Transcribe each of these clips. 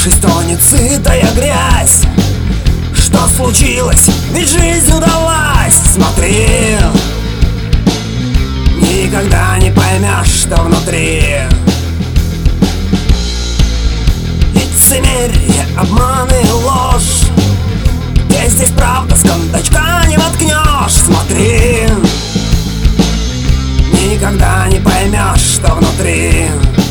Напившись, тонет сытая грязь. Что случилось? Ведь жизнь удалась. Смотри, никогда не поймешь, что внутри. Лицемерие, обман и ложь. Где здесь правда, с кондачка не воткнешь. Смотри, никогда не поймешь, что внутри.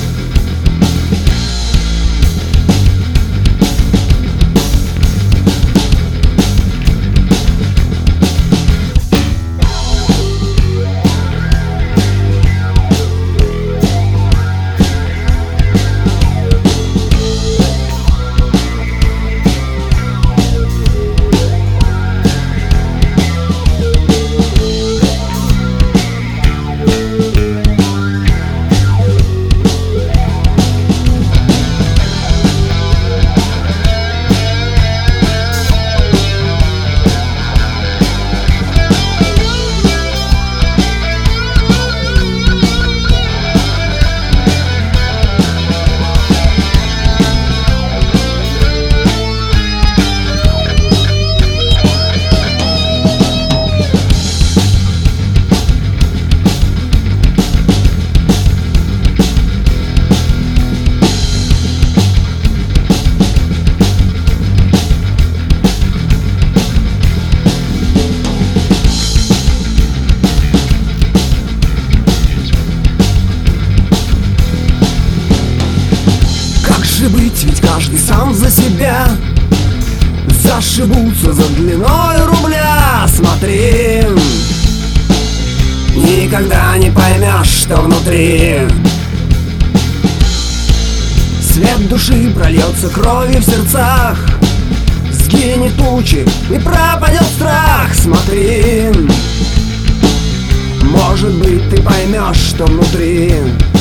Быть, ведь каждый сам за себя. Зашибутся за длиной рубля. Смотри, никогда не поймешь, что внутри. Свет души прольется кровью в сердцах. Сгинет тучи и пропадет страх. Смотри, может быть, ты поймешь, что внутри.